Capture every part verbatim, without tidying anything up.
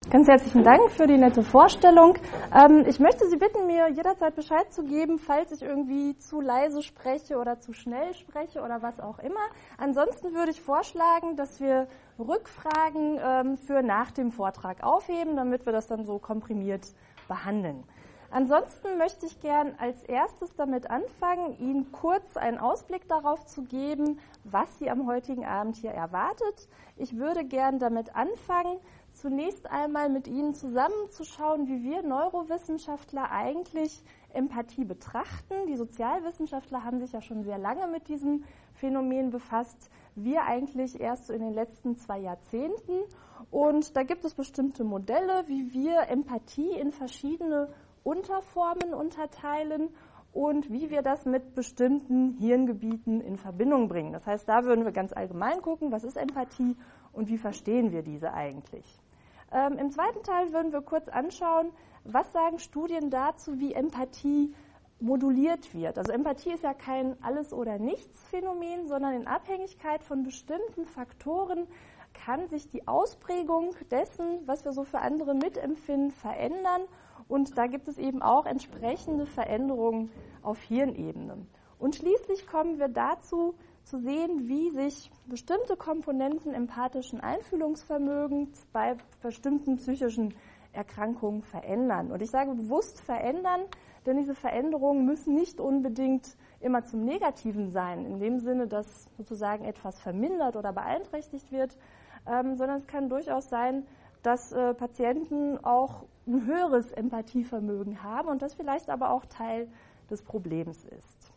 Ganz herzlichen Dank für die nette Vorstellung. Ähm, ich möchte Sie bitten, mir jederzeit Bescheid zu geben, falls ich irgendwie zu leise spreche oder zu schnell spreche oder was auch immer. Ansonsten würde ich vorschlagen, dass wir Rückfragen ähm, für nach dem Vortrag aufheben, damit wir das dann so komprimiert behandeln. Ansonsten möchte ich gern als erstes damit anfangen, Ihnen kurz einen Ausblick darauf zu geben, was Sie am heutigen Abend hier erwartet. Ich würde gern damit anfangen, zunächst einmal mit Ihnen zusammenzuschauen, wie wir Neurowissenschaftler eigentlich Empathie betrachten. Die Sozialwissenschaftler haben sich ja schon sehr lange mit diesem Phänomen befasst. Wir eigentlich erst so in den letzten zwei Jahrzehnten. Und da gibt es bestimmte Modelle, wie wir Empathie in verschiedene Unterformen unterteilen und wie wir das mit bestimmten Hirngebieten in Verbindung bringen. Das heißt, da würden wir ganz allgemein gucken, was ist Empathie und wie verstehen wir diese eigentlich. Ähm, Im zweiten Teil würden wir kurz anschauen, was sagen Studien dazu, wie Empathie moduliert wird. Also Empathie ist ja kein Alles-oder-Nichts-Phänomen, sondern in Abhängigkeit von bestimmten Faktoren kann sich die Ausprägung dessen, was wir so für andere mitempfinden, verändern. Und da gibt es eben auch entsprechende Veränderungen auf Hirnebene. Und schließlich kommen wir dazu, zu sehen, wie sich bestimmte Komponenten empathischen Einfühlungsvermögens bei bestimmten psychischen Erkrankungen verändern. Und ich sage bewusst verändern, denn diese Veränderungen müssen nicht unbedingt immer zum Negativen sein, in dem Sinne, dass sozusagen etwas vermindert oder beeinträchtigt wird, ähm, sondern es kann durchaus sein, dass äh, Patienten auch ein höheres Empathievermögen haben und das vielleicht aber auch Teil des Problems ist.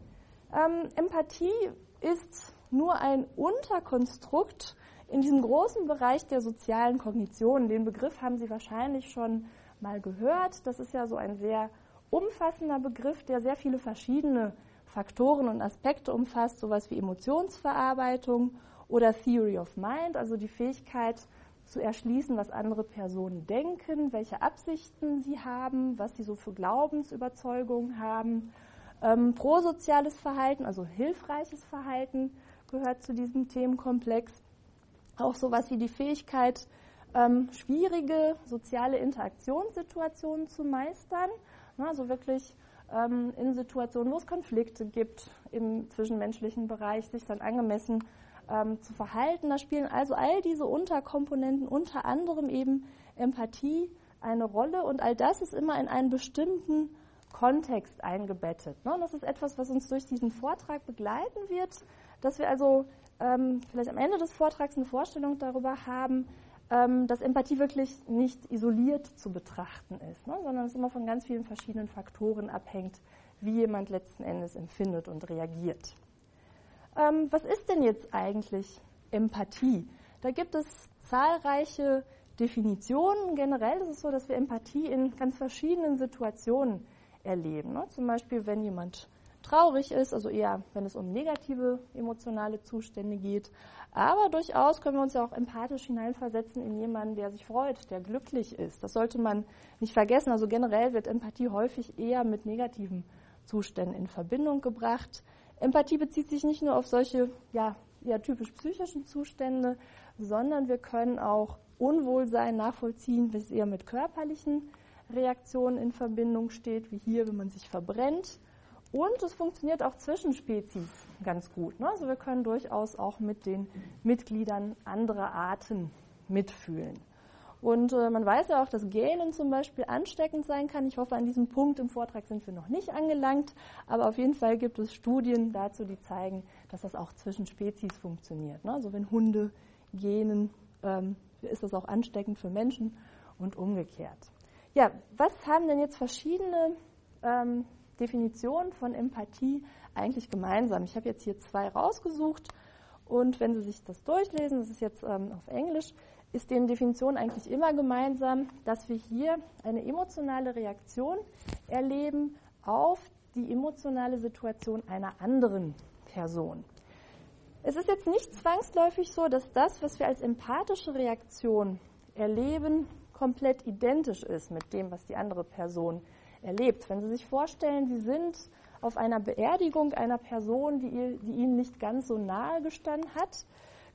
Ähm, Empathie ist nur ein Unterkonstrukt in diesem großen Bereich der sozialen Kognition. Den Begriff haben Sie wahrscheinlich schon mal gehört. Das ist ja so ein sehr umfassender Begriff, der sehr viele verschiedene Faktoren und Aspekte umfasst, sowas wie Emotionsverarbeitung oder Theory of Mind, also die Fähigkeit zu erschließen, was andere Personen denken, welche Absichten sie haben, was sie so für Glaubensüberzeugungen haben. Ähm, prosoziales Verhalten, also hilfreiches Verhalten, gehört zu diesem Themenkomplex. Auch sowas wie die Fähigkeit, ähm, schwierige soziale Interaktionssituationen zu meistern, also wirklich ähm, in Situationen, wo es Konflikte gibt im zwischenmenschlichen Bereich, sich dann angemessen ähm, zu verhalten. Da spielen also all diese Unterkomponenten, unter anderem eben Empathie, eine Rolle und all das ist immer in einen bestimmten Kontext eingebettet. Und das ist etwas, was uns durch diesen Vortrag begleiten wird, dass wir also ähm, vielleicht am Ende des Vortrags eine Vorstellung darüber haben, ähm, dass Empathie wirklich nicht isoliert zu betrachten ist, ne, sondern es immer von ganz vielen verschiedenen Faktoren abhängt, wie jemand letzten Endes empfindet und reagiert. Ähm, was ist denn jetzt eigentlich Empathie? Da gibt es zahlreiche Definitionen. Generell ist es so, dass wir Empathie in ganz verschiedenen Situationen erleben. Ne? Zum Beispiel, wenn jemand traurig ist, also eher, wenn es um negative emotionale Zustände geht. Aber durchaus können wir uns ja auch empathisch hineinversetzen in jemanden, der sich freut, der glücklich ist. Das sollte man nicht vergessen. Also generell wird Empathie häufig eher mit negativen Zuständen in Verbindung gebracht. Empathie bezieht sich nicht nur auf solche ja, eher typisch psychischen Zustände, sondern wir können auch Unwohlsein nachvollziehen, wenn es eher mit körperlichen Reaktionen in Verbindung steht, wie hier, wenn man sich verbrennt. Und es funktioniert auch zwischen Spezies ganz gut. Ne? Also wir können durchaus auch mit den Mitgliedern anderer Arten mitfühlen. Und äh, man weiß ja auch, dass Gähnen zum Beispiel ansteckend sein kann. Ich hoffe, an diesem Punkt im Vortrag sind wir noch nicht angelangt. Aber auf jeden Fall gibt es Studien dazu, die zeigen, dass das auch zwischen Spezies funktioniert. Ne? Also wenn Hunde gähnen, ähm, ist das auch ansteckend für Menschen und umgekehrt. Ja, was haben denn jetzt verschiedene ähm, Definitionen von Empathie eigentlich gemeinsam? Ich habe jetzt hier zwei rausgesucht und wenn Sie sich das durchlesen, das ist jetzt ähm, auf Englisch, ist den Definitionen eigentlich immer gemeinsam, dass wir hier eine emotionale Reaktion erleben auf die emotionale Situation einer anderen Person. Es ist jetzt nicht zwangsläufig so, dass das, was wir als empathische Reaktion erleben, komplett identisch ist mit dem, was die andere Person erlebt. Wenn Sie sich vorstellen, Sie sind auf einer Beerdigung einer Person, die, die Ihnen nicht ganz so nahe gestanden hat,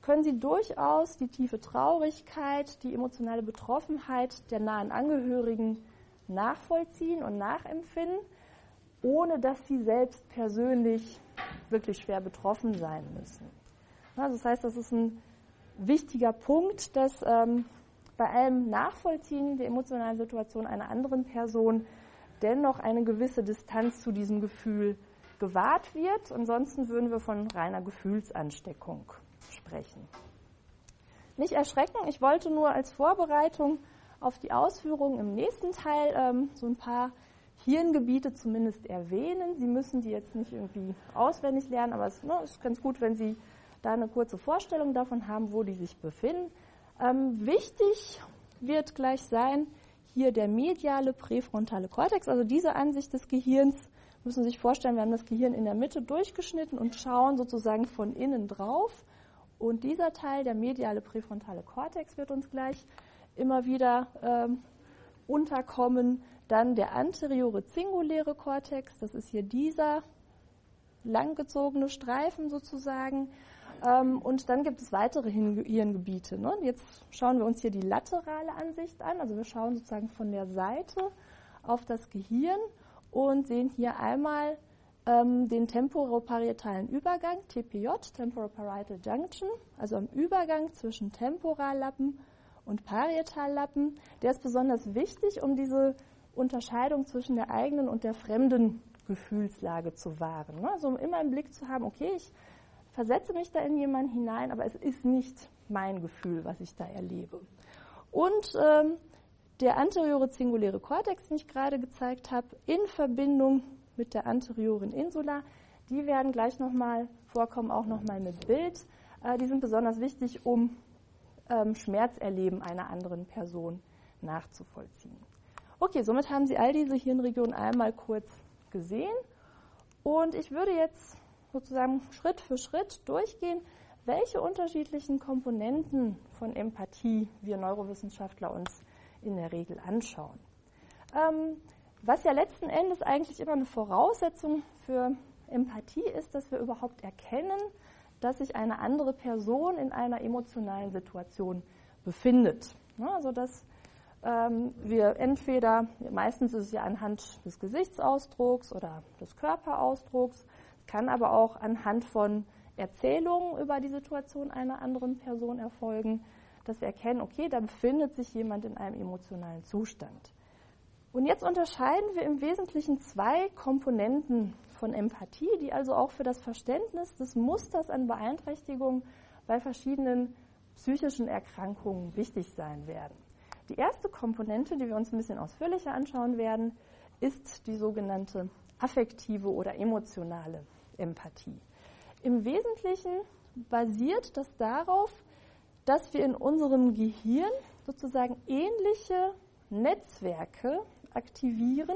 können Sie durchaus die tiefe Traurigkeit, die emotionale Betroffenheit der nahen Angehörigen nachvollziehen und nachempfinden, ohne dass Sie selbst persönlich wirklich schwer betroffen sein müssen. Also das heißt, das ist ein wichtiger Punkt, dass ähm, bei allem Nachvollziehen der emotionalen Situation einer anderen Person dennoch eine gewisse Distanz zu diesem Gefühl gewahrt wird. Ansonsten würden wir von reiner Gefühlsansteckung sprechen. Nicht erschrecken, ich wollte nur als Vorbereitung auf die Ausführungen im nächsten Teil ähm, so ein paar Hirngebiete zumindest erwähnen. Sie müssen die jetzt nicht irgendwie auswendig lernen, aber es ne, ist ganz gut, wenn Sie da eine kurze Vorstellung davon haben, wo die sich befinden. Ähm, wichtig wird gleich sein, hier der mediale präfrontale Kortex, also diese Ansicht des Gehirns, müssen Sie sich vorstellen, wir haben das Gehirn in der Mitte durchgeschnitten und schauen sozusagen von innen drauf. Und dieser Teil, der mediale präfrontale Kortex, wird uns gleich immer wieder ähm, unterkommen. Dann der anteriore zinguläre Kortex, das ist hier dieser langgezogene Streifen sozusagen. Ähm, und dann gibt es weitere Hirngebiete. Ne? Jetzt schauen wir uns hier die laterale Ansicht an. Also wir schauen sozusagen von der Seite auf das Gehirn und sehen hier einmal ähm, den temporoparietalen Übergang, T P J, Temporoparietal Junction, also am Übergang zwischen Temporallappen und Parietallappen. Der ist besonders wichtig, um diese Unterscheidung zwischen der eigenen und der fremden Gefühlslage zu wahren. Ne? Also um immer im Blick zu haben, okay, ich versetze mich da in jemanden hinein, aber es ist nicht mein Gefühl, was ich da erlebe. Und ähm, der anteriore zinguläre Kortex, den ich gerade gezeigt habe, in Verbindung mit der anterioren Insula, die werden gleich nochmal vorkommen, auch nochmal mit Bild. Äh, die sind besonders wichtig, um ähm, Schmerzerleben einer anderen Person nachzuvollziehen. Okay, somit haben Sie all diese Hirnregionen einmal kurz gesehen. Und ich würde jetzt sozusagen Schritt für Schritt durchgehen, welche unterschiedlichen Komponenten von Empathie wir Neurowissenschaftler uns in der Regel anschauen. Ähm, was ja letzten Endes eigentlich immer eine Voraussetzung für Empathie ist, dass wir überhaupt erkennen, dass sich eine andere Person in einer emotionalen Situation befindet. Ja, also dass ähm, wir entweder, meistens ist es ja anhand des Gesichtsausdrucks oder des Körperausdrucks, kann aber auch anhand von Erzählungen über die Situation einer anderen Person erfolgen, dass wir erkennen, okay, da befindet sich jemand in einem emotionalen Zustand. Und jetzt unterscheiden wir im Wesentlichen zwei Komponenten von Empathie, die also auch für das Verständnis des Musters an Beeinträchtigung bei verschiedenen psychischen Erkrankungen wichtig sein werden. Die erste Komponente, die wir uns ein bisschen ausführlicher anschauen werden, ist die sogenannte affektive oder emotionale Empathie. Im Wesentlichen basiert das darauf, dass wir in unserem Gehirn sozusagen ähnliche Netzwerke aktivieren,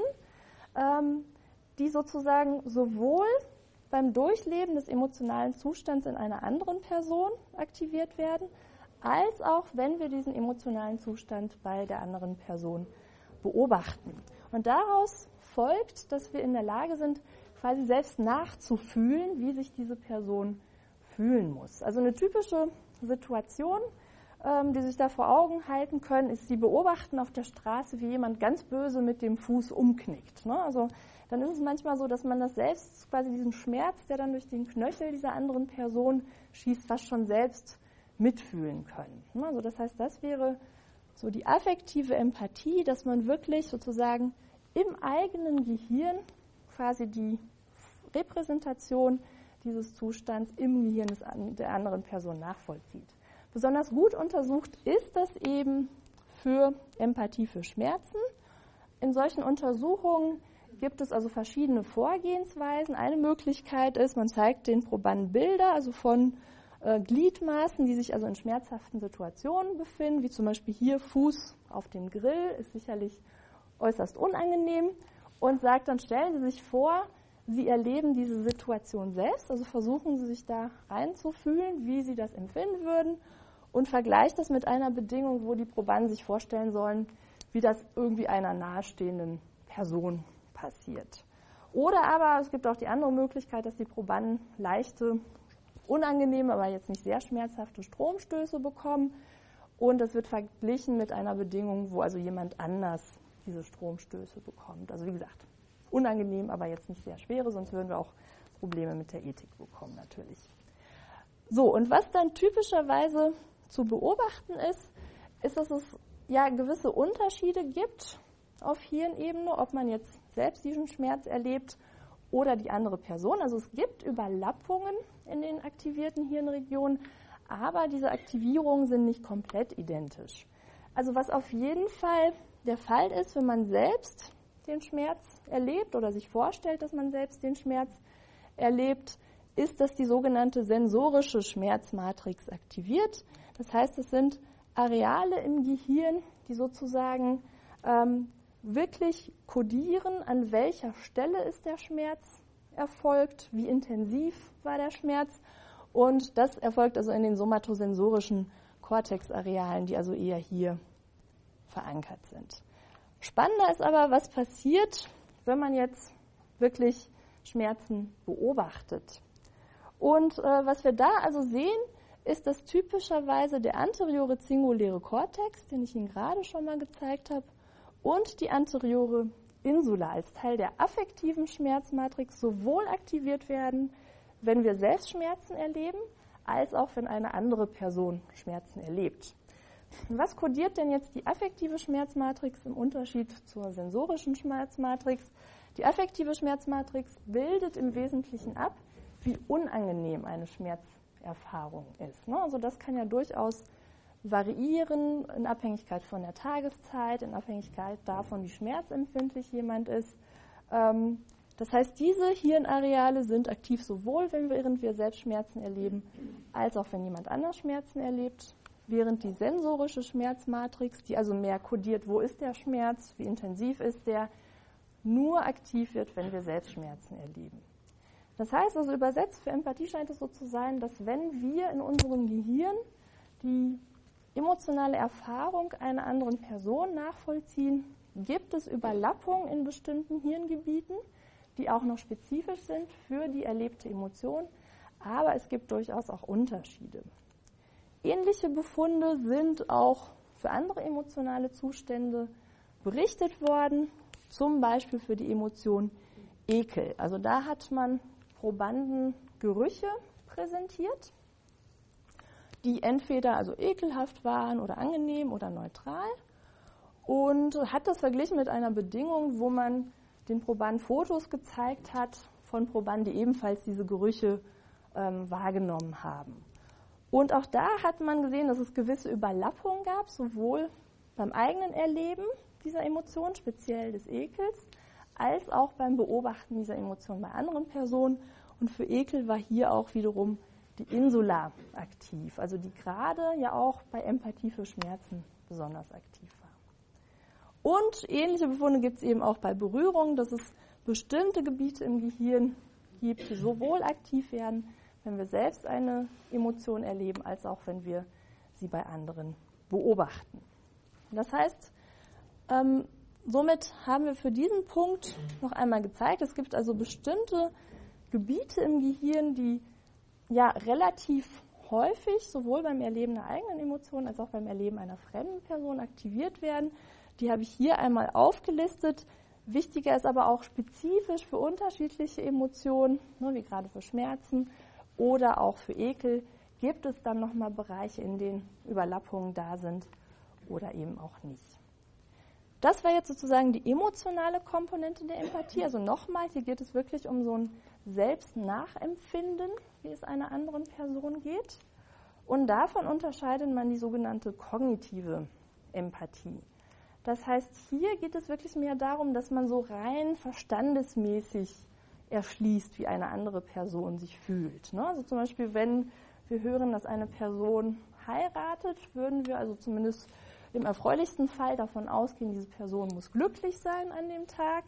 ähm, die sozusagen sowohl beim Durchleben des emotionalen Zustands in einer anderen Person aktiviert werden, als auch wenn wir diesen emotionalen Zustand bei der anderen Person beobachten. Und daraus folgt, dass wir in der Lage sind, quasi selbst nachzufühlen, wie sich diese Person fühlen muss. Also eine typische Situation, ähm, die sich da vor Augen halten können, ist, Sie beobachten auf der Straße, wie jemand ganz böse mit dem Fuß umknickt. Ne? Also dann ist es manchmal so, dass man das selbst, quasi diesen Schmerz, der dann durch den Knöchel dieser anderen Person schießt, fast schon selbst mitfühlen können. Ne? Also das heißt, das wäre so die affektive Empathie, dass man wirklich sozusagen im eigenen Gehirn quasi die Repräsentation dieses Zustands im Gehirn des, der anderen Person nachvollzieht. Besonders gut untersucht ist das eben für Empathie für Schmerzen. In solchen Untersuchungen gibt es also verschiedene Vorgehensweisen. Eine Möglichkeit ist, man zeigt den Probanden Bilder, also von äh, Gliedmaßen, die sich also in schmerzhaften Situationen befinden, wie zum Beispiel hier Fuß auf dem Grill, ist sicherlich äußerst unangenehm, und sagt dann, stellen Sie sich vor, Sie erleben diese Situation selbst, also versuchen Sie sich da reinzufühlen, wie Sie das empfinden würden, und vergleicht das mit einer Bedingung, wo die Probanden sich vorstellen sollen, wie das irgendwie einer nahestehenden Person passiert. Oder aber es gibt auch die andere Möglichkeit, dass die Probanden leichte unangenehme, aber jetzt nicht sehr schmerzhafte Stromstöße bekommen. Und das wird verglichen mit einer Bedingung, wo also jemand anders diese Stromstöße bekommt. Also wie gesagt, unangenehm, aber jetzt nicht sehr schwere, sonst würden wir auch Probleme mit der Ethik bekommen natürlich. So, und was dann typischerweise zu beobachten ist, ist, dass es ja gewisse Unterschiede gibt auf Hirnebene, ob man jetzt selbst diesen Schmerz erlebt oder die andere Person. Also es gibt Überlappungen in den aktivierten Hirnregionen, aber diese Aktivierungen sind nicht komplett identisch. Also was auf jeden Fall der Fall ist, wenn man selbst den Schmerz erlebt oder sich vorstellt, dass man selbst den Schmerz erlebt, ist, dass die sogenannte sensorische Schmerzmatrix aktiviert. Das heißt, es sind Areale im Gehirn, die sozusagen ähm, wirklich kodieren, an welcher Stelle ist der Schmerz erfolgt, wie intensiv war der Schmerz. Und das erfolgt also in den somatosensorischen Kortexarealen, die also eher hier verankert sind. Spannender ist aber, was passiert, wenn man jetzt wirklich Schmerzen beobachtet. Und äh, was wir da also sehen, ist, dass typischerweise der anteriore zinguläre Kortex, den ich Ihnen gerade schon mal gezeigt habe, und die anteriore Insula als Teil der affektiven Schmerzmatrix sowohl aktiviert werden, wenn wir selbst Schmerzen erleben, als auch wenn eine andere Person Schmerzen erlebt. Was kodiert denn jetzt die affektive Schmerzmatrix im Unterschied zur sensorischen Schmerzmatrix? Die affektive Schmerzmatrix bildet im Wesentlichen ab, wie unangenehm eine Schmerzerfahrung ist. Also das kann ja durchaus variieren in Abhängigkeit von der Tageszeit, in Abhängigkeit davon, wie schmerzempfindlich jemand ist. Das heißt, diese Hirnareale sind aktiv sowohl, wenn wir, während wir selbst Schmerzen erleben, als auch wenn jemand anders Schmerzen erlebt. Während die sensorische Schmerzmatrix, die also mehr kodiert, wo ist der Schmerz, wie intensiv ist der, nur aktiv wird, wenn wir selbst Schmerzen erleben. Das heißt also übersetzt, für Empathie scheint es so zu sein, dass wenn wir in unserem Gehirn die emotionale Erfahrung einer anderen Person nachvollziehen, gibt es Überlappungen in bestimmten Hirngebieten, die auch noch spezifisch sind für die erlebte Emotion, aber es gibt durchaus auch Unterschiede. Ähnliche Befunde sind auch für andere emotionale Zustände berichtet worden, zum Beispiel für die Emotion Ekel. Also da hat man Probanden Gerüche präsentiert, die entweder also ekelhaft waren oder angenehm oder neutral, und hat das verglichen mit einer Bedingung, wo man den Probanden Fotos gezeigt hat von Probanden, die ebenfalls diese Gerüche ähm, wahrgenommen haben. Und auch da hat man gesehen, dass es gewisse Überlappungen gab, sowohl beim eigenen Erleben dieser Emotion, speziell des Ekels, als auch beim Beobachten dieser Emotion bei anderen Personen. Und für Ekel war hier auch wiederum die Insula aktiv, also die gerade ja auch bei Empathie für Schmerzen besonders aktiv war. Und ähnliche Befunde gibt es eben auch bei Berührung, dass es bestimmte Gebiete im Gehirn gibt, die sowohl aktiv werden, wenn wir selbst eine Emotion erleben, als auch wenn wir sie bei anderen beobachten. Das heißt, ähm, somit haben wir für diesen Punkt noch einmal gezeigt, es gibt also bestimmte Gebiete im Gehirn, die ja relativ häufig sowohl beim Erleben einer eigenen Emotion als auch beim Erleben einer fremden Person aktiviert werden. Die habe ich hier einmal aufgelistet. Wichtiger ist aber auch spezifisch für unterschiedliche Emotionen, ne, wie gerade für Schmerzen oder auch für Ekel, gibt es dann nochmal Bereiche, in denen Überlappungen da sind oder eben auch nicht. Das war jetzt sozusagen die emotionale Komponente der Empathie. Also nochmal, hier geht es wirklich um so ein Selbstnachempfinden, wie es einer anderen Person geht. Und davon unterscheidet man die sogenannte kognitive Empathie. Das heißt, hier geht es wirklich mehr darum, dass man so rein verstandesmäßig erschließt, wie eine andere Person sich fühlt. Also zum Beispiel, wenn wir hören, dass eine Person heiratet, würden wir also zumindest im erfreulichsten Fall davon ausgehen, diese Person muss glücklich sein an dem Tag.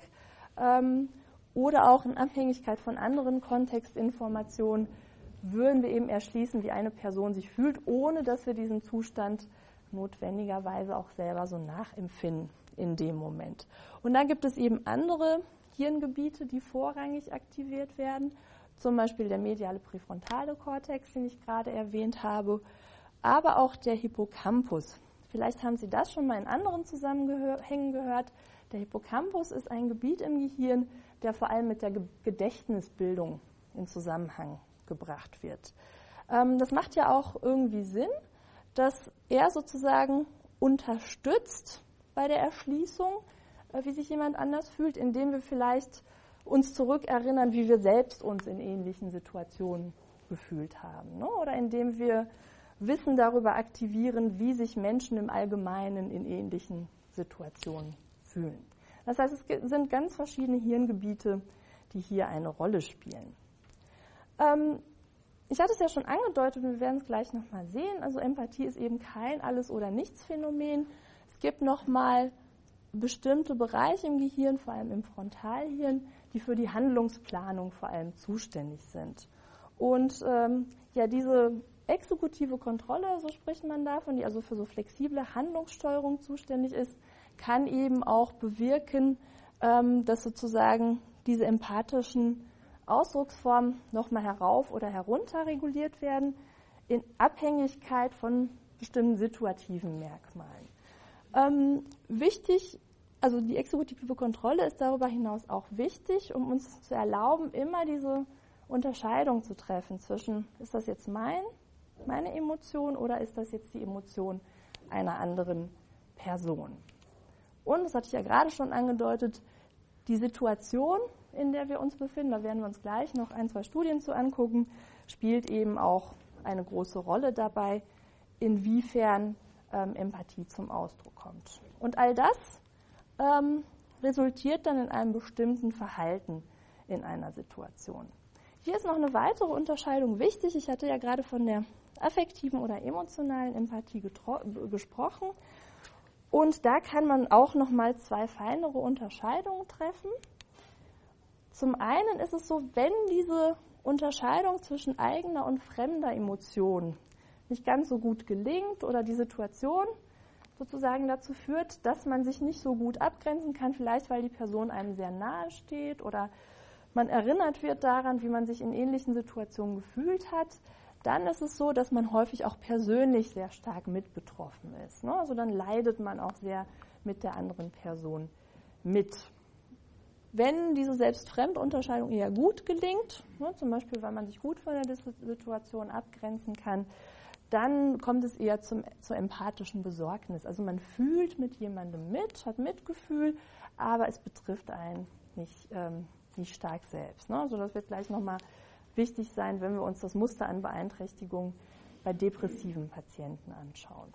Oder auch in Abhängigkeit von anderen Kontextinformationen würden wir eben erschließen, wie eine Person sich fühlt, ohne dass wir diesen Zustand notwendigerweise auch selber so nachempfinden in dem Moment. Und dann gibt es eben andere Hirngebiete, die vorrangig aktiviert werden. zum Beispiel der mediale präfrontale Kortex, den ich gerade erwähnt habe, aber auch der Hippocampus. Vielleicht haben Sie das schon mal in anderen Zusammenhängen gehört. Der Hippocampus ist ein Gebiet im Gehirn, der vor allem mit der Gedächtnisbildung in Zusammenhang gebracht wird. Ähm, das macht ja auch irgendwie Sinn, dass er sozusagen unterstützt bei der Erschließung, äh, wie sich jemand anders fühlt, indem wir vielleicht uns zurückerinnern, wie wir selbst uns in ähnlichen Situationen gefühlt haben, ne? Oder indem wir Wissen darüber aktivieren, wie sich Menschen im Allgemeinen in ähnlichen Situationen fühlen. Das heißt, es sind ganz verschiedene Hirngebiete, die hier eine Rolle spielen. Ähm, ich hatte es ja schon angedeutet und wir werden es gleich nochmal sehen. Also Empathie ist eben kein Alles-oder-Nichts-Phänomen. Es gibt nochmal bestimmte Bereiche im Gehirn, vor allem im Frontalhirn, die für die Handlungsplanung vor allem zuständig sind. Und ähm, ja, diese exekutive Kontrolle, so spricht man davon, die also für so flexible Handlungssteuerung zuständig ist, kann eben auch bewirken, ähm, dass sozusagen diese empathischen Ausdrucksformen nochmal herauf oder herunter reguliert werden, in Abhängigkeit von bestimmten situativen Merkmalen. Ähm, wichtig, also die exekutive Kontrolle ist darüber hinaus auch wichtig, um uns zu erlauben, immer diese Unterscheidung zu treffen zwischen, ist das jetzt mein, meine Emotion oder ist das jetzt die Emotion einer anderen Person? Und, das hatte ich ja gerade schon angedeutet, die Situation, in der wir uns befinden, da werden wir uns gleich noch ein, zwei Studien zu angucken, spielt eben auch eine große Rolle dabei, inwiefern ähm, Empathie zum Ausdruck kommt. Und all das ähm, resultiert dann in einem bestimmten Verhalten in einer Situation. Hier ist noch eine weitere Unterscheidung wichtig. Ich hatte ja gerade von der affektiven oder emotionalen Empathie gesprochen. Und da kann man auch noch mal zwei feinere Unterscheidungen treffen. Zum einen ist es so, wenn diese Unterscheidung zwischen eigener und fremder Emotion nicht ganz so gut gelingt oder die Situation sozusagen dazu führt, dass man sich nicht so gut abgrenzen kann, vielleicht weil die Person einem sehr nahe steht oder man erinnert wird daran, wie man sich in ähnlichen Situationen gefühlt hat, dann ist es so, dass man häufig auch persönlich sehr stark mit betroffen ist. Ne? Also dann leidet man auch sehr mit der anderen Person mit. Wenn diese Selbst-Fremd-Unterscheidung eher gut gelingt, ne, zum Beispiel weil man sich gut von der Situation abgrenzen kann, dann kommt es eher zum, zur empathischen Besorgnis. Also man fühlt mit jemandem mit, hat Mitgefühl, aber es betrifft einen nicht, ähm, nicht stark selbst. Ne? Also das wird gleich nochmal wichtig sein, wenn wir uns das Muster an Beeinträchtigung bei depressiven Patienten anschauen.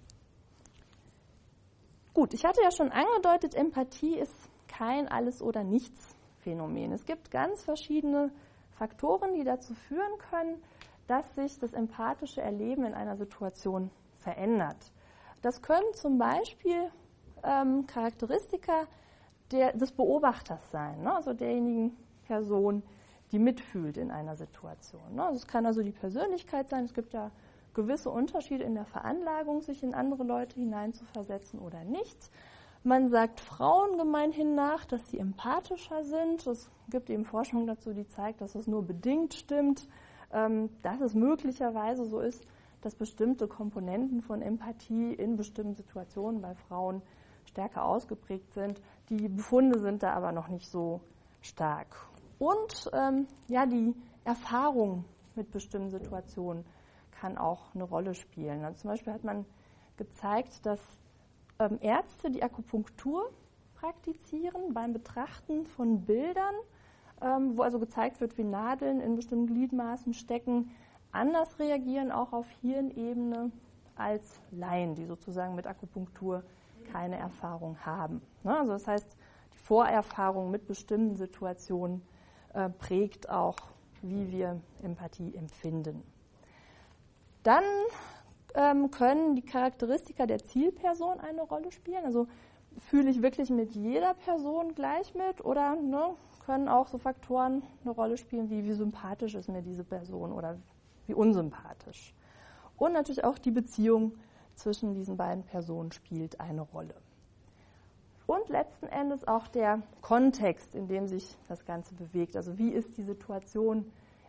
Gut, ich hatte ja schon angedeutet, Empathie ist kein Alles-oder-Nichts-Phänomen. Es gibt ganz verschiedene Faktoren, die dazu führen können, dass sich das empathische Erleben in einer Situation verändert. Das können zum Beispiel ähm, Charakteristika der, des Beobachters sein, ne? Also derjenigen Person, die mitfühlt in einer Situation. Ne? Also es kann also die Persönlichkeit sein, es gibt ja gewisse Unterschiede in der Veranlagung, sich in andere Leute hineinzuversetzen oder nicht. Man sagt Frauen gemeinhin nach, dass sie empathischer sind. Es gibt eben Forschung dazu, die zeigt, dass das nur bedingt stimmt, ähm, dass es möglicherweise so ist, dass bestimmte Komponenten von Empathie in bestimmten Situationen bei Frauen stärker ausgeprägt sind. Die Befunde sind da aber noch nicht so stark. Und ähm, ja, die Erfahrung mit bestimmten Situationen kann auch eine Rolle spielen. Also zum Beispiel hat man gezeigt, dass ähm, Ärzte, die Akupunktur praktizieren, beim Betrachten von Bildern, ähm, wo also gezeigt wird, wie Nadeln in bestimmten Gliedmaßen stecken, anders reagieren, auch auf Hirnebene, als Laien, die sozusagen mit Akupunktur keine Erfahrung haben. Ne? Also das heißt, die Vorerfahrung mit bestimmten Situationen äh, prägt auch, wie wir Empathie empfinden. Dann ähm, können die Charakteristika der Zielperson eine Rolle spielen. Also fühle ich wirklich mit jeder Person gleich mit oder ne, können auch so Faktoren eine Rolle spielen, wie, wie sympathisch ist mir diese Person oder wie unsympathisch. Und natürlich auch die Beziehung zwischen diesen beiden Personen spielt eine Rolle. Und letzten Endes auch der Kontext, in dem sich das Ganze bewegt. Also wie ist die Situation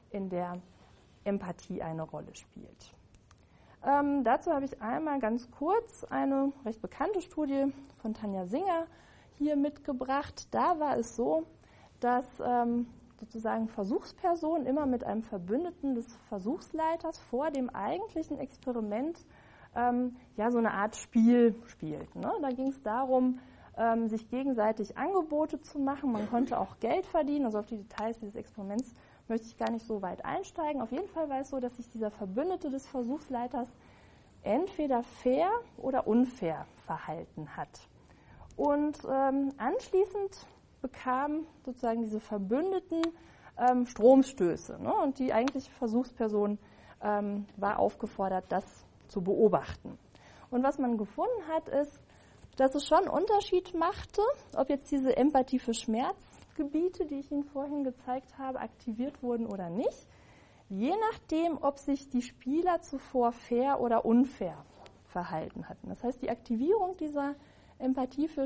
in der Empathie eine Rolle spielt. Ähm, dazu habe ich einmal ganz kurz eine recht bekannte Studie von Tanja Singer hier mitgebracht. Da war es so, dass ähm, sozusagen Versuchspersonen immer mit einem Verbündeten des Versuchsleiters vor dem eigentlichen Experiment ähm, ja so eine Art Spiel spielten. Ne? Da ging es darum, ähm, sich gegenseitig Angebote zu machen. Man konnte auch Geld verdienen. Also auf die Details dieses Experiments möchte ich gar nicht so weit einsteigen. Auf jeden Fall war es so, dass sich dieser Verbündete des Versuchsleiters entweder fair oder unfair verhalten hat. Und ähm, anschließend bekamen sozusagen diese Verbündeten ähm, Stromstöße. Ne? Und die eigentliche Versuchsperson ähm, war aufgefordert, das zu beobachten. Und was man gefunden hat, ist, dass es schon einen Unterschied machte, ob jetzt diese Empathie für Schmerzgebiete, die ich Ihnen vorhin gezeigt habe, aktiviert wurden oder nicht, je nachdem, ob sich die Spieler zuvor fair oder unfair verhalten hatten. Das heißt, die Aktivierung dieser Empathie für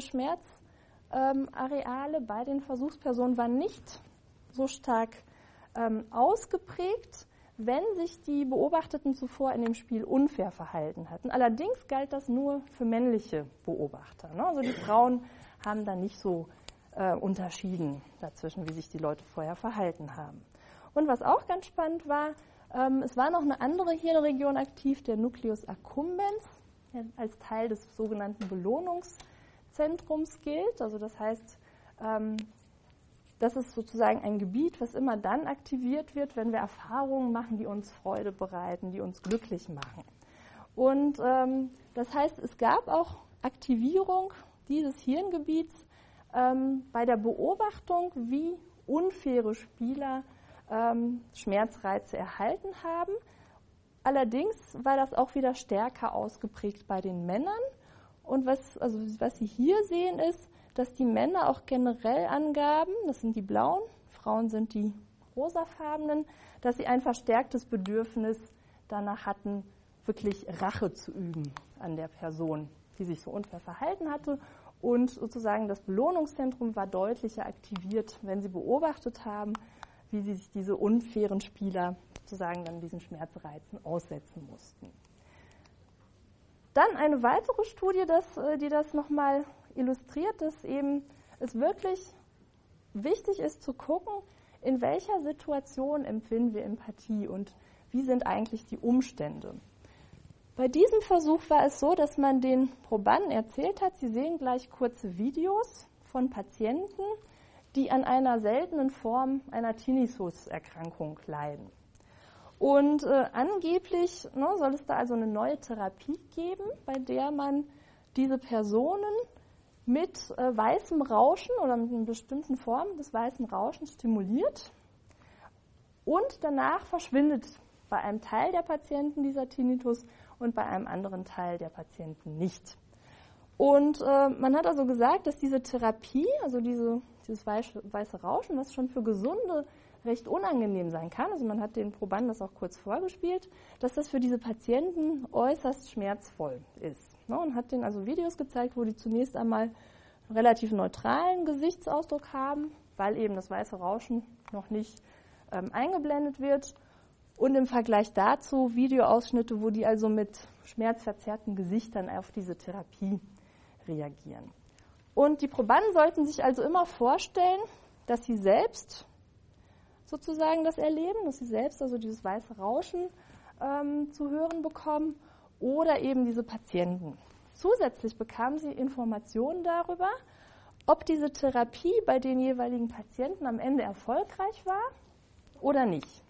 Schmerzareale ähm, bei den Versuchspersonen war nicht so stark ähm, ausgeprägt, wenn sich die Beobachteten zuvor in dem Spiel unfair verhalten hatten. Allerdings galt das nur für männliche Beobachter. Ne? Also die Frauen haben da nicht so äh, unterschieden dazwischen, wie sich die Leute vorher verhalten haben. Und was auch ganz spannend war, ähm, es war noch eine andere Hirnregion aktiv, der Nucleus accumbens, der als Teil des sogenannten Belohnungszentrums gilt. Also das heißt, ähm, das ist sozusagen ein Gebiet, was immer dann aktiviert wird, wenn wir Erfahrungen machen, die uns Freude bereiten, die uns glücklich machen. Und ähm, das heißt, es gab auch Aktivierung dieses Hirngebiets ähm, bei der Beobachtung, wie unfaire Spieler ähm, Schmerzreize erhalten haben. Allerdings war das auch wieder stärker ausgeprägt bei den Männern. Und was, also was Sie hier sehen, ist, dass die Männer auch generell angaben, das sind die blauen, Frauen sind die rosafarbenen, dass sie ein verstärktes Bedürfnis danach hatten, wirklich Rache zu üben an der Person, die sich so unfair verhalten hatte. Und sozusagen das Belohnungszentrum war deutlicher aktiviert, wenn sie beobachtet haben, wie sie sich diese unfairen Spieler sozusagen dann diesen Schmerzreizen aussetzen mussten. Dann eine weitere Studie, das, die das nochmal illustriert, dass eben es wirklich wichtig ist zu gucken, in welcher Situation empfinden wir Empathie und wie sind eigentlich die Umstände. Bei diesem Versuch war es so, dass man den Probanden erzählt hat, Sie sehen gleich kurze Videos von Patienten, die an einer seltenen Form einer Tinnitus-Erkrankung leiden. Und äh, angeblich ne, soll es da also eine neue Therapie geben, bei der man diese Personen mit äh, weißem Rauschen oder mit einer bestimmten Form des weißen Rauschens stimuliert und danach verschwindet bei einem Teil der Patienten dieser Tinnitus und bei einem anderen Teil der Patienten nicht. Und äh, man hat also gesagt, dass diese Therapie, also diese, dieses weiße, weiße Rauschen, was schon für Gesunde recht unangenehm sein kann, also man hat den Probanden das auch kurz vorgespielt, dass das für diese Patienten äußerst schmerzvoll ist. Ne, und hat denen also Videos gezeigt, wo die zunächst einmal einen relativ neutralen Gesichtsausdruck haben, weil eben das weiße Rauschen noch nicht ähm, eingeblendet wird. Und im Vergleich dazu Videoausschnitte, wo die also mit schmerzverzerrten Gesichtern auf diese Therapie reagieren. Und die Probanden sollten sich also immer vorstellen, dass sie selbst sozusagen das erleben, dass sie selbst also dieses weiße Rauschen ähm, zu hören bekommen oder eben diese Patienten. Zusätzlich bekamen sie Informationen darüber, ob diese Therapie bei den jeweiligen Patienten am Ende erfolgreich war oder nicht.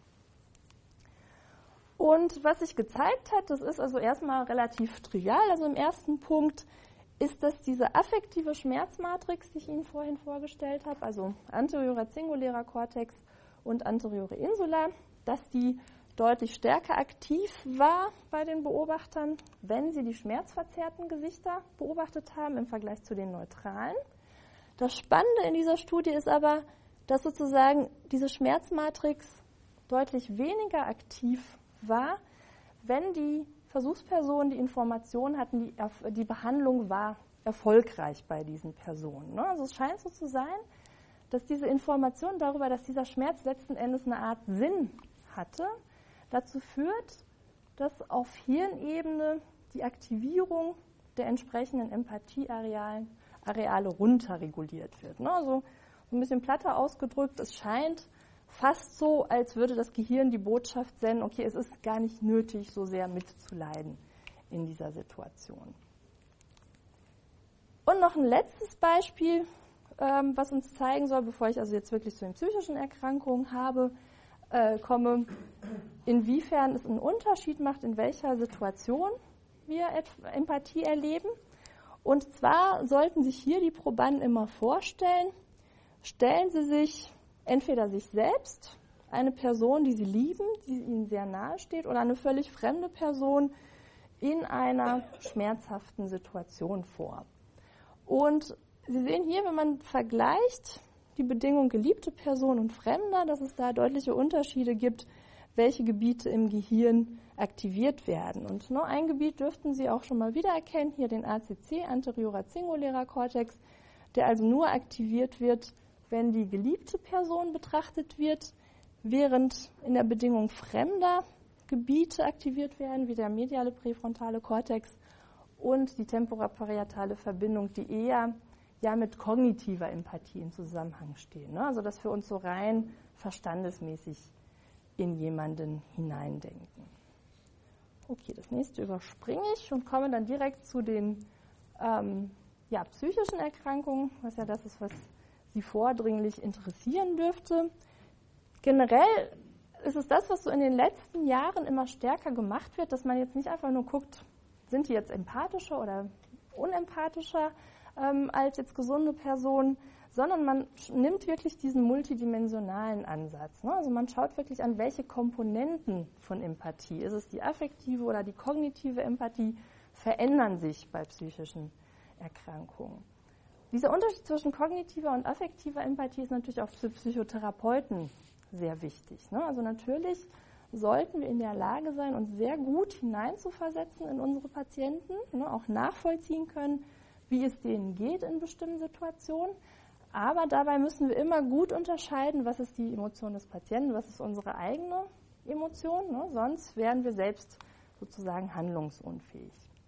Und was sich gezeigt hat, das ist also erstmal relativ trivial. Also im ersten Punkt ist das diese affektive Schmerzmatrix, die ich Ihnen vorhin vorgestellt habe, also anteriorer singulärer Kortex und anteriore Insula, dass die deutlich stärker aktiv war bei den Beobachtern, wenn sie die schmerzverzerrten Gesichter beobachtet haben im Vergleich zu den neutralen. Das Spannende in dieser Studie ist aber, dass sozusagen diese Schmerzmatrix deutlich weniger aktiv war, wenn die Versuchspersonen die Information hatten, die, die Behandlung war erfolgreich bei diesen Personen. Also es scheint so zu sein, dass diese Information darüber, dass dieser Schmerz letzten Endes eine Art Sinn hatte, dazu führt, dass auf Hirnebene die Aktivierung der entsprechenden Empathieareale Areale runterreguliert wird. Ne? Also ein bisschen platter ausgedrückt, es scheint fast so, als würde das Gehirn die Botschaft senden, okay, es ist gar nicht nötig, so sehr mitzuleiden in dieser Situation. Und noch ein letztes Beispiel, ähm, was uns zeigen soll, bevor ich also jetzt wirklich zu den psychischen Erkrankungen habe, äh, komme, inwiefern es einen Unterschied macht, in welcher Situation wir Empathie erleben. Und zwar sollten sich hier die Probanden immer vorstellen, stellen sie sich entweder sich selbst, eine Person, die sie lieben, die ihnen sehr nahe steht, oder eine völlig fremde Person in einer schmerzhaften Situation vor. Und Sie sehen hier, wenn man vergleicht die Bedingung geliebte Person und Fremder, dass es da deutliche Unterschiede gibt, welche Gebiete im Gehirn aktiviert werden. Und nur ein Gebiet dürften Sie auch schon mal wiedererkennen, hier den A C C, anteriorer singulärer Cortex, der also nur aktiviert wird, wenn die geliebte Person betrachtet wird, während in der Bedingung fremder Gebiete aktiviert werden, wie der mediale präfrontale Cortex und die temporaparietale Verbindung, die eher ja mit kognitiver Empathie in Zusammenhang stehen. Ne? Also dass wir uns so rein verstandesmäßig in jemanden hineindenken. Okay, das nächste überspringe ich und komme dann direkt zu den ähm, ja, psychischen Erkrankungen, was ja das ist, was Sie vordringlich interessieren dürfte. Generell ist es das, was so in den letzten Jahren immer stärker gemacht wird, dass man jetzt nicht einfach nur guckt, sind die jetzt empathischer oder unempathischer ähm, als jetzt gesunde Personen, sondern man nimmt wirklich diesen multidimensionalen Ansatz. Ne? Also man schaut wirklich an, welche Komponenten von Empathie, ist es die affektive oder die kognitive Empathie, verändern sich bei psychischen Erkrankungen. Dieser Unterschied zwischen kognitiver und affektiver Empathie ist natürlich auch für Psychotherapeuten sehr wichtig. Ne? Also natürlich sollten wir in der Lage sein, uns sehr gut hineinzuversetzen in unsere Patienten, ne? Auch nachvollziehen können, wie es denen geht in bestimmten Situationen. Aber dabei müssen wir immer gut unterscheiden, was ist die Emotion des Patienten, was ist unsere eigene Emotion, ne? Sonst werden wir selbst sozusagen handlungsunfähig.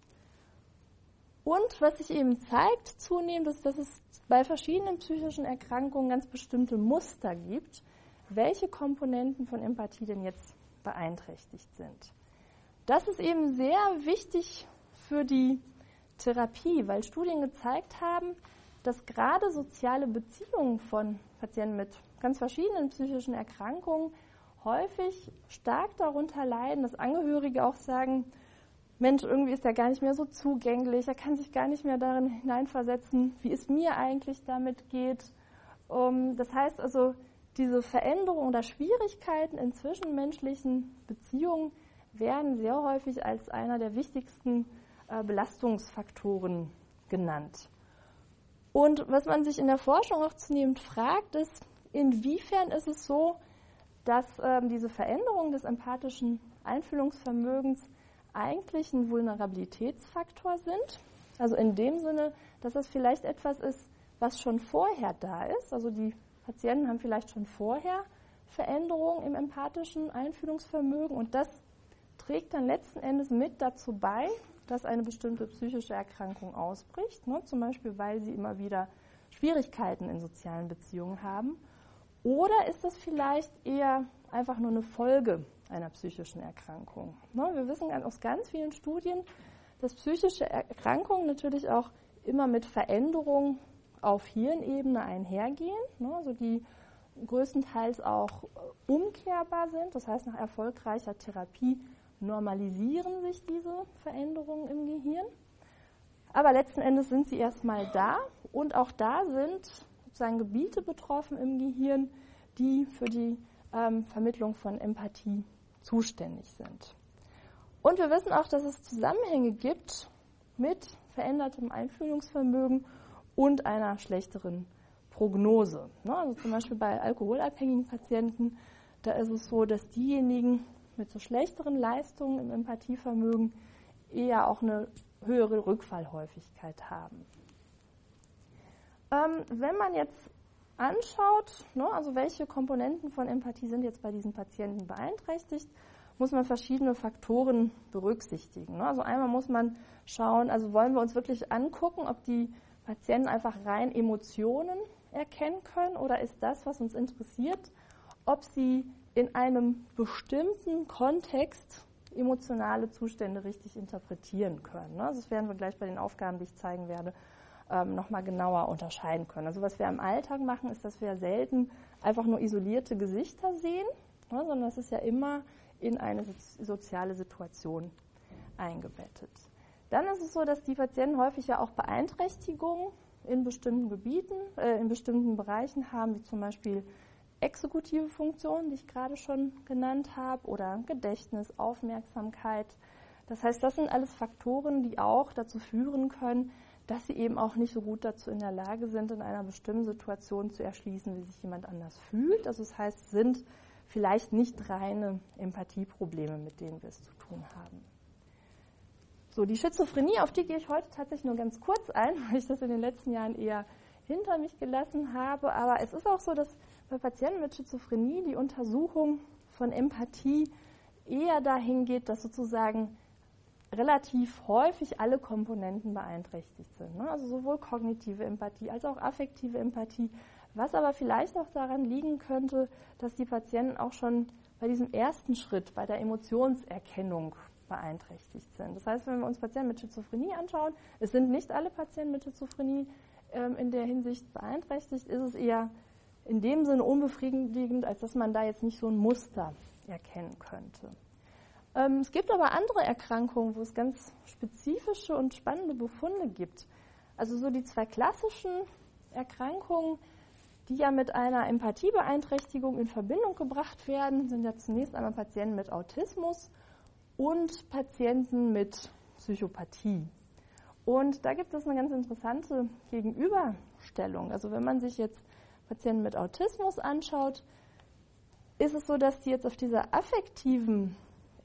Und was sich eben zeigt zunehmend, ist, dass es bei verschiedenen psychischen Erkrankungen ganz bestimmte Muster gibt, welche Komponenten von Empathie denn jetzt beeinträchtigt sind. Das ist eben sehr wichtig für die Therapie, weil Studien gezeigt haben, dass gerade soziale Beziehungen von Patienten mit ganz verschiedenen psychischen Erkrankungen häufig stark darunter leiden, dass Angehörige auch sagen, Mensch, irgendwie ist er gar nicht mehr so zugänglich, er kann sich gar nicht mehr darin hineinversetzen, wie es mir eigentlich damit geht. Das heißt also, diese Veränderungen oder Schwierigkeiten in zwischenmenschlichen Beziehungen werden sehr häufig als einer der wichtigsten Belastungsfaktoren genannt. Und was man sich in der Forschung auch zunehmend fragt, ist, inwiefern ist es so, dass ähm, diese Veränderung des empathischen Einfühlungsvermögens eigentlich ein Vulnerabilitätsfaktor sind. Also in dem Sinne, dass das vielleicht etwas ist, was schon vorher da ist. Also die Patienten haben vielleicht schon vorher Veränderungen im empathischen Einfühlungsvermögen und das trägt dann letzten Endes mit dazu bei, dass eine bestimmte psychische Erkrankung ausbricht, ne? Zum Beispiel, weil sie immer wieder Schwierigkeiten in sozialen Beziehungen haben. Oder ist das vielleicht eher einfach nur eine Folge einer psychischen Erkrankung? Ne? Wir wissen aus ganz vielen Studien, dass psychische Erkrankungen natürlich auch immer mit Veränderungen auf Hirnebene einhergehen, ne? Also die größtenteils auch umkehrbar sind. Das heißt, nach erfolgreicher Therapie normalisieren sich diese Veränderungen im Gehirn. Aber letzten Endes sind sie erstmal da und auch da sind sozusagen Gebiete betroffen im Gehirn, die für die ähm, Vermittlung von Empathie zuständig sind. Und wir wissen auch, dass es Zusammenhänge gibt mit verändertem Einfühlungsvermögen und einer schlechteren Prognose. Ne? Also zum Beispiel bei alkoholabhängigen Patienten, da ist es so, dass diejenigen mit so schlechteren Leistungen im Empathievermögen eher auch eine höhere Rückfallhäufigkeit haben. Ähm, wenn man jetzt anschaut, ne, also welche Komponenten von Empathie sind jetzt bei diesen Patienten beeinträchtigt, muss man verschiedene Faktoren berücksichtigen. Ne? Also einmal muss man schauen, also wollen wir uns wirklich angucken, ob die Patienten einfach rein Emotionen erkennen können oder ist das, was uns interessiert, ob sie in einem bestimmten Kontext emotionale Zustände richtig interpretieren können. Ne? Also das werden wir gleich bei den Aufgaben, die ich zeigen werde, ähm, nochmal genauer unterscheiden können. Also was wir im Alltag machen, ist, dass wir selten einfach nur isolierte Gesichter sehen, ne, sondern das ist ja immer in eine soziale Situation eingebettet. Dann ist es so, dass die Patienten häufig ja auch Beeinträchtigungen in bestimmten Gebieten, äh, in bestimmten Bereichen haben, wie zum Beispiel exekutive Funktionen, die ich gerade schon genannt habe, oder Gedächtnis, Aufmerksamkeit. Das heißt, das sind alles Faktoren, die auch dazu führen können, dass sie eben auch nicht so gut dazu in der Lage sind, in einer bestimmten Situation zu erschließen, wie sich jemand anders fühlt. Also das heißt, es sind vielleicht nicht reine Empathieprobleme, mit denen wir es zu tun haben. So, die Schizophrenie, auf die gehe ich heute tatsächlich nur ganz kurz ein, weil ich das in den letzten Jahren eher hinter mich gelassen habe. Aber es ist auch so, dass bei Patienten mit Schizophrenie die Untersuchung von Empathie eher dahin geht, dass sozusagen relativ häufig alle Komponenten beeinträchtigt sind. Ne? Also sowohl kognitive Empathie als auch affektive Empathie. Was aber vielleicht auch daran liegen könnte, dass die Patienten auch schon bei diesem ersten Schritt, bei der Emotionserkennung beeinträchtigt sind. Das heißt, wenn wir uns Patienten mit Schizophrenie anschauen, es sind nicht alle Patienten mit Schizophrenie ähm, in der Hinsicht beeinträchtigt, ist es eher in dem Sinne unbefriedigend, als dass man da jetzt nicht so ein Muster erkennen könnte. Ähm, es gibt aber andere Erkrankungen, wo es ganz spezifische und spannende Befunde gibt. Also so die zwei klassischen Erkrankungen, die ja mit einer Empathiebeeinträchtigung in Verbindung gebracht werden, sind ja zunächst einmal Patienten mit Autismus und Patienten mit Psychopathie. Und da gibt es eine ganz interessante Gegenüberstellung. Also wenn man sich jetzt Patienten mit Autismus anschaut, ist es so, dass die jetzt auf dieser affektiven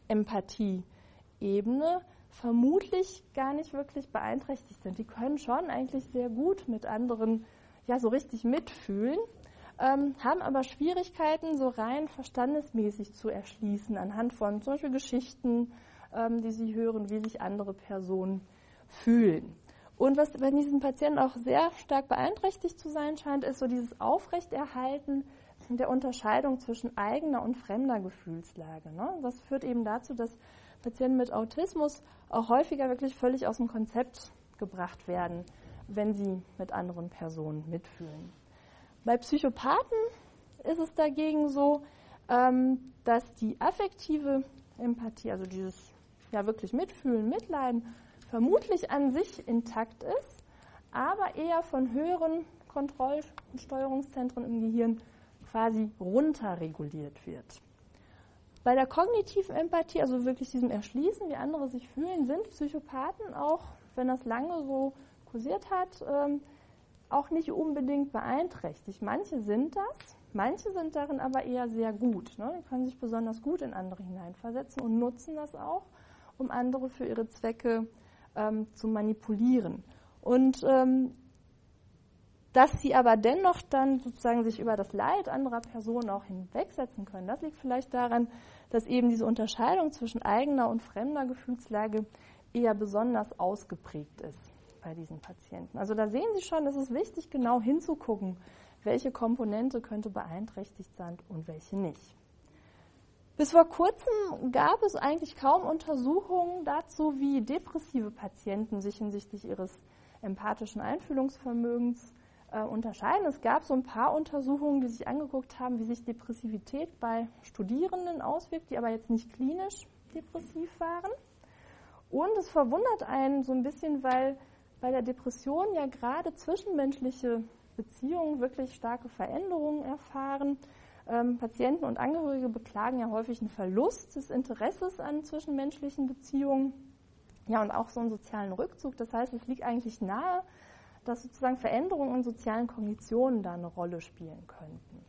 Empathie-Ebene vermutlich gar nicht wirklich beeinträchtigt sind. Die können schon eigentlich sehr gut mit anderen ja so richtig mitfühlen, ähm, haben aber Schwierigkeiten, so rein verstandesmäßig zu erschließen, anhand von zum Beispiel Geschichten, ähm, die sie hören, wie sich andere Personen fühlen. Und was bei diesen Patienten auch sehr stark beeinträchtigt zu sein scheint, ist so dieses Aufrechterhalten der Unterscheidung zwischen eigener und fremder Gefühlslage. Ne? Das führt eben dazu, dass Patienten mit Autismus auch häufiger wirklich völlig aus dem Konzept gebracht werden, wenn sie mit anderen Personen mitfühlen. Bei Psychopathen ist es dagegen so, ähm, dass die affektive Empathie, also dieses ja wirklich Mitfühlen, Mitleiden, vermutlich an sich intakt ist, aber eher von höheren Kontroll- und Steuerungszentren im Gehirn quasi runterreguliert wird. Bei der kognitiven Empathie, also wirklich diesem Erschließen, wie andere sich fühlen, sind Psychopathen auch, wenn das lange so kursiert hat, ähm, auch nicht unbedingt beeinträchtigt. Manche sind das, manche sind darin aber eher sehr gut. Ne? Die können sich besonders gut in andere hineinversetzen und nutzen das auch, um andere für ihre Zwecke ähm, zu manipulieren. Und ähm, dass sie aber dennoch dann sozusagen sich über das Leid anderer Personen auch hinwegsetzen können, das liegt vielleicht daran, dass eben diese Unterscheidung zwischen eigener und fremder Gefühlslage eher besonders ausgeprägt ist bei diesen Patienten. Also da sehen Sie schon, es ist wichtig, genau hinzugucken, welche Komponente könnte beeinträchtigt sein und welche nicht. Bis vor kurzem gab es eigentlich kaum Untersuchungen dazu, wie depressive Patienten sich hinsichtlich ihres empathischen Einfühlungsvermögens äh, unterscheiden. Es gab so ein paar Untersuchungen, die sich angeguckt haben, wie sich Depressivität bei Studierenden auswirkt, die aber jetzt nicht klinisch depressiv waren. Und es verwundert einen so ein bisschen, weil bei der Depression ja gerade zwischenmenschliche Beziehungen wirklich starke Veränderungen erfahren. Ähm, Patienten und Angehörige beklagen ja häufig einen Verlust des Interesses an zwischenmenschlichen Beziehungen, ja, und auch so einen sozialen Rückzug. Das heißt, es liegt eigentlich nahe, dass sozusagen Veränderungen in sozialen Kognitionen da eine Rolle spielen könnten.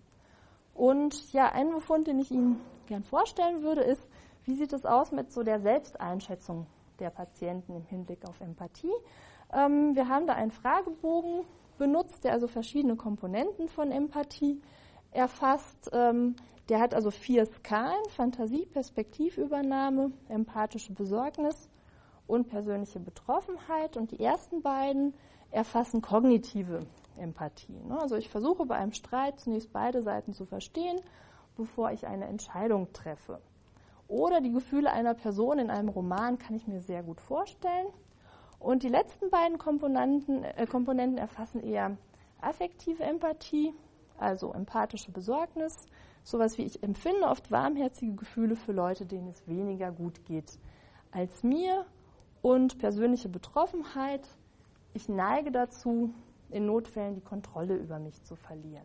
Und ja, ein Befund, den ich Ihnen gern vorstellen würde, ist, wie sieht es aus mit so der Selbsteinschätzung der Patienten im Hinblick auf Empathie? Ähm, wir haben da einen Fragebogen benutzt, der also verschiedene Komponenten von Empathie erfasst. Ähm, der hat also vier Skalen: Fantasie, Perspektivübernahme, empathische Besorgnis und persönliche Betroffenheit. Und die ersten beiden erfassen kognitive Empathie. Ne? Also ich versuche bei einem Streit zunächst beide Seiten zu verstehen, bevor ich eine Entscheidung treffe. Oder die Gefühle einer Person in einem Roman kann ich mir sehr gut vorstellen. Und die letzten beiden Komponenten, äh, Komponenten erfassen eher affektive Empathie, also empathische Besorgnis, sowas wie ich empfinde oft warmherzige Gefühle für Leute, denen es weniger gut geht als mir, und persönliche Betroffenheit. Ich neige dazu, in Notfällen die Kontrolle über mich zu verlieren.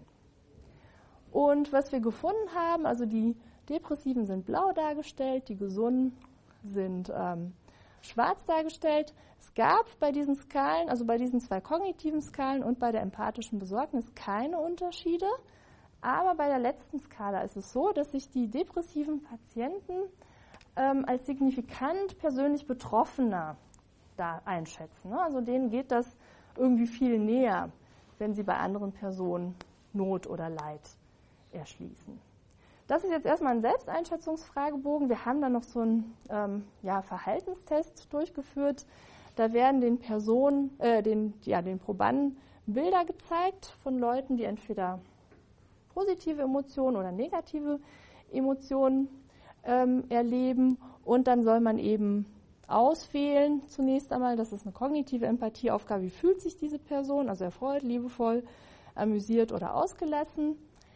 Und was wir gefunden haben, also die Depressiven sind blau dargestellt, die Gesunden sind ähm, schwarz dargestellt. Es gab bei diesen Skalen, also bei diesen zwei kognitiven Skalen und bei der empathischen Besorgnis keine Unterschiede. Aber bei der letzten Skala ist es so, dass sich die depressiven Patienten ähm, als signifikant persönlich betroffener da einschätzen. Ne? Also denen geht das irgendwie viel näher, wenn sie bei anderen Personen Not oder Leid erschließen. Das ist jetzt erstmal ein Selbsteinschätzungsfragebogen. Wir haben dann noch so einen ähm, ja, Verhaltenstest durchgeführt. Da werden den Personen, äh, den, ja, den Probanden Bilder gezeigt von Leuten, die entweder positive Emotionen oder negative Emotionen ähm, erleben. Und dann soll man eben auswählen, zunächst einmal, das ist eine kognitive Empathieaufgabe, wie fühlt sich diese Person, also erfreut, liebevoll, amüsiert oder ausgelassen.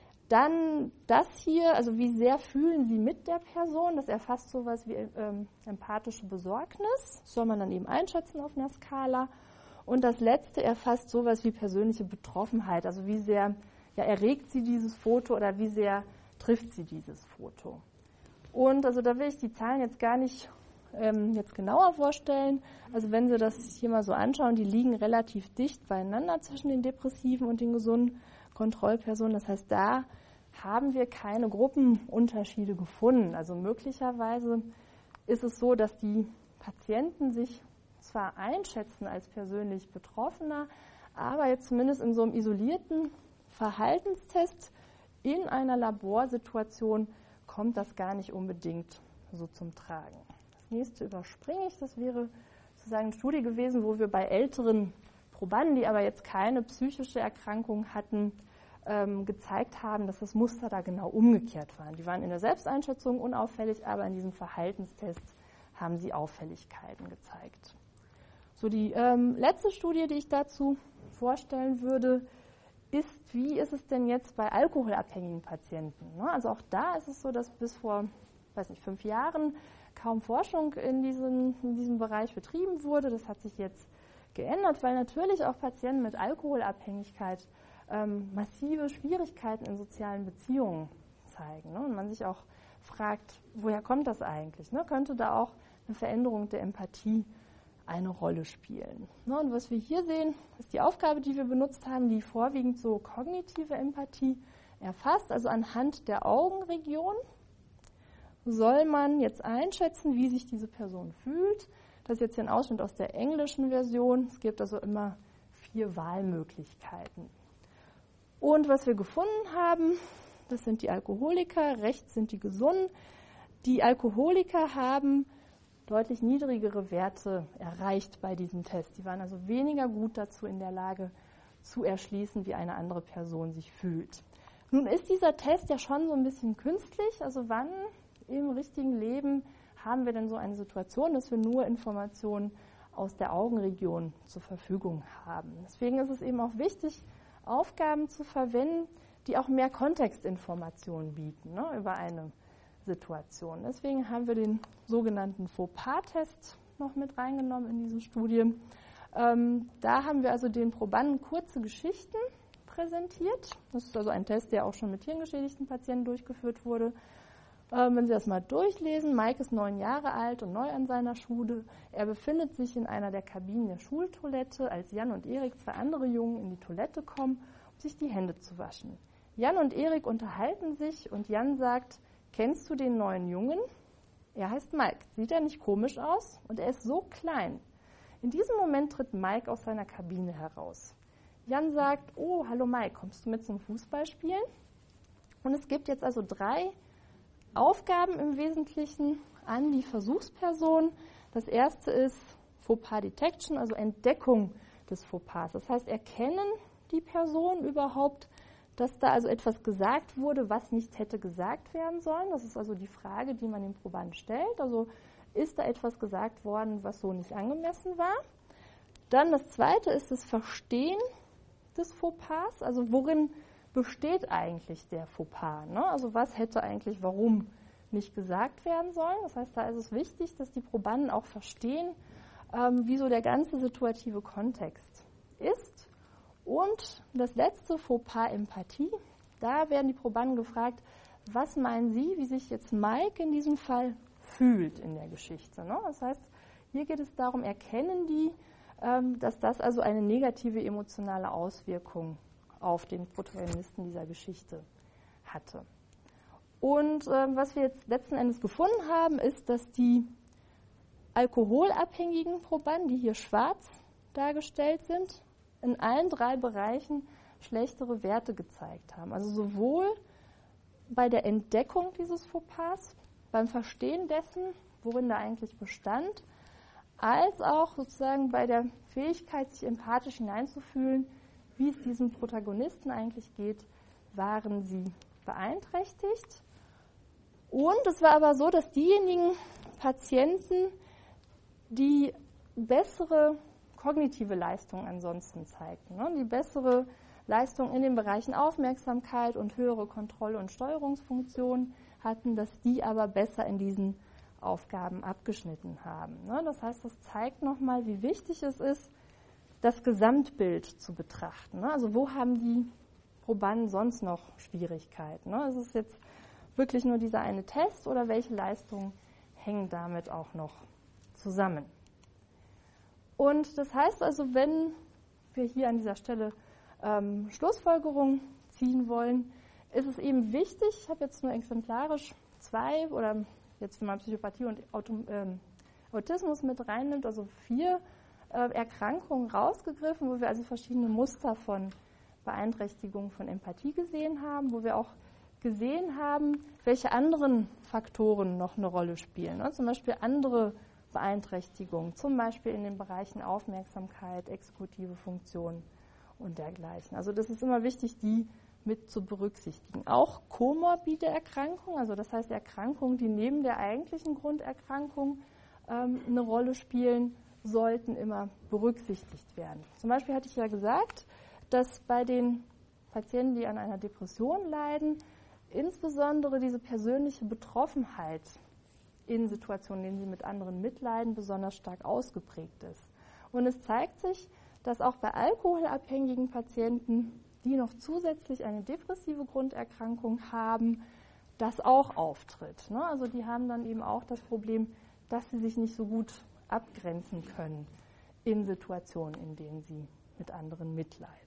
Dann das hier, also wie sehr fühlen Sie mit der Person, das erfasst sowas wie ähm, empathische Besorgnis, das soll man dann eben einschätzen auf einer Skala. Und das letzte erfasst sowas wie persönliche Betroffenheit, also wie sehr ja, erregt Sie dieses Foto oder wie sehr trifft Sie dieses Foto. Und also da will ich die Zahlen jetzt gar nicht ähm, jetzt genauer vorstellen. Also wenn Sie das hier mal so anschauen, die liegen relativ dicht beieinander zwischen den Depressiven und den gesunden Kontrollpersonen. Das heißt, da haben wir keine Gruppenunterschiede gefunden. Also möglicherweise ist es so, dass die Patienten sich zwar einschätzen als persönlich Betroffener, aber jetzt zumindest in so einem isolierten Verhaltenstest in einer Laborsituation kommt das gar nicht unbedingt so zum Tragen. Das nächste überspringe ich. Das wäre sozusagen eine Studie gewesen, wo wir bei älteren Probanden, die aber jetzt keine psychische Erkrankung hatten, ähm, gezeigt haben, dass das Muster da genau umgekehrt waren. Die waren in der Selbsteinschätzung unauffällig, aber in diesem Verhaltenstest haben sie Auffälligkeiten gezeigt. So, die ähm, letzte Studie, die ich dazu vorstellen würde, ist, wie ist es denn jetzt bei alkoholabhängigen Patienten? Ne? Also auch da ist es so, dass bis vor, weiß nicht, fünf Jahren kaum Forschung in diesem, in diesem Bereich betrieben wurde. Das hat sich jetzt geändert, weil natürlich auch Patienten mit Alkoholabhängigkeit ähm, massive Schwierigkeiten in sozialen Beziehungen zeigen. Ne? Und man sich auch fragt, woher kommt das eigentlich? Ne? Könnte da auch eine Veränderung der Empathie eine Rolle spielen? Ne? Und was wir hier sehen, ist die Aufgabe, die wir benutzt haben, die vorwiegend so kognitive Empathie erfasst. Also anhand der Augenregion soll man jetzt einschätzen, wie sich diese Person fühlt. Das ist jetzt hier ein Ausschnitt aus der englischen Version. Es gibt also immer vier Wahlmöglichkeiten. Und was wir gefunden haben, das sind die Alkoholiker, rechts sind die Gesunden. Die Alkoholiker haben deutlich niedrigere Werte erreicht bei diesem Test. Die waren also weniger gut dazu in der Lage zu erschließen, wie eine andere Person sich fühlt. Nun ist dieser Test ja schon so ein bisschen künstlich. Also wann im richtigen Leben haben wir denn so eine Situation, dass wir nur Informationen aus der Augenregion zur Verfügung haben? Deswegen ist es eben auch wichtig, Aufgaben zu verwenden, die auch mehr Kontextinformationen bieten, ne, über eine Situation. Deswegen haben wir den sogenannten Fauxpas-Test noch mit reingenommen in diese Studie. Ähm, da haben wir also den Probanden kurze Geschichten präsentiert. Das ist also ein Test, der auch schon mit hirngeschädigten Patienten durchgeführt wurde. Ähm, wenn Sie das mal durchlesen, Mike ist neun Jahre alt und neu an seiner Schule. Er befindet sich in einer der Kabinen der Schultoilette, als Jan und Erik, zwei andere Jungen, in die Toilette kommen, um sich die Hände zu waschen. Jan und Erik unterhalten sich und Jan sagt: Kennst du den neuen Jungen? Er heißt Mike. Sieht er nicht komisch aus? Und er ist so klein. In diesem Moment tritt Mike aus seiner Kabine heraus. Jan sagt, oh, hallo Mike, kommst du mit zum Fußballspielen? Und es gibt jetzt also drei Aufgaben im Wesentlichen an die Versuchsperson. Das erste ist Fauxpas Detection, also Entdeckung des Fauxpas. Das heißt, erkennen die Person überhaupt, dass da also etwas gesagt wurde, was nicht hätte gesagt werden sollen. Das ist also die Frage, die man dem Probanden stellt. Also ist da etwas gesagt worden, was so nicht angemessen war? Dann das zweite ist das Verstehen des Fauxpas, also worin besteht eigentlich der Fauxpas? Ne? Also was hätte eigentlich warum nicht gesagt werden sollen? Das heißt, da ist es wichtig, dass die Probanden auch verstehen, ähm, wie so der ganze situative Kontext ist. Und das letzte, Fauxpas Empathie, da werden die Probanden gefragt, was meinen Sie, wie sich jetzt Mike in diesem Fall fühlt in der Geschichte? Ne? Das heißt, hier geht es darum, erkennen die, ähm, dass das also eine negative emotionale Auswirkung auf den Protagonisten dieser Geschichte hatte. Und ähm, was wir jetzt letzten Endes gefunden haben, ist, dass die alkoholabhängigen Probanden, die hier schwarz dargestellt sind, in allen drei Bereichen schlechtere Werte gezeigt haben. Also sowohl bei der Entdeckung dieses Fauxpas, beim Verstehen dessen, worin da eigentlich bestand, als auch sozusagen bei der Fähigkeit, sich empathisch hineinzufühlen, wie es diesem Protagonisten eigentlich geht, waren sie beeinträchtigt. Und es war aber so, dass diejenigen Patienten, die bessere kognitive Leistung ansonsten zeigten, ne, die bessere Leistung in den Bereichen Aufmerksamkeit und höhere Kontrolle- und Steuerungsfunktion hatten, dass die aber besser in diesen Aufgaben abgeschnitten haben. Ne. Das heißt, das zeigt nochmal, wie wichtig es ist, das Gesamtbild zu betrachten. Ne. Also wo haben die Probanden sonst noch Schwierigkeiten? Ne. Ist es jetzt wirklich nur dieser eine Test oder welche Leistungen hängen damit auch noch zusammen? Und das heißt also, wenn wir hier an dieser Stelle ähm, Schlussfolgerungen ziehen wollen, ist es eben wichtig, ich habe jetzt nur exemplarisch zwei oder jetzt, wenn man Psychopathie und Auto, ähm, Autismus mit reinnimmt, also vier äh, Erkrankungen rausgegriffen, wo wir also verschiedene Muster von Beeinträchtigung von Empathie gesehen haben, wo wir auch gesehen haben, welche anderen Faktoren noch eine Rolle spielen. Ne? Zum Beispiel andere Beeinträchtigungen, zum Beispiel in den Bereichen Aufmerksamkeit, exekutive Funktionen und dergleichen. Also das ist immer wichtig, die mit zu berücksichtigen. Auch komorbide Erkrankungen, also das heißt Erkrankungen, die neben der eigentlichen Grunderkrankung ähm, eine Rolle spielen, sollten immer berücksichtigt werden. Zum Beispiel hatte ich ja gesagt, dass bei den Patienten, die an einer Depression leiden, insbesondere diese persönliche Betroffenheit in Situationen, in denen sie mit anderen mitleiden, besonders stark ausgeprägt ist. Und es zeigt sich, dass auch bei alkoholabhängigen Patienten, die noch zusätzlich eine depressive Grunderkrankung haben, das auch auftritt. Ne? Also die haben dann eben auch das Problem, dass sie sich nicht so gut abgrenzen können in Situationen, in denen sie mit anderen mitleiden.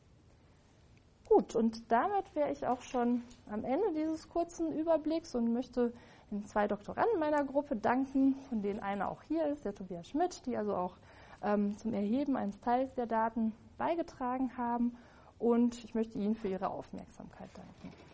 Gut, und damit wäre ich auch schon am Ende dieses kurzen Überblicks und möchte den zwei Doktoranden meiner Gruppe danken, von denen einer auch hier ist, der Tobias Schmidt, die also auch ähm, zum Erheben eines Teils der Daten beigetragen haben. Und ich möchte Ihnen für Ihre Aufmerksamkeit danken.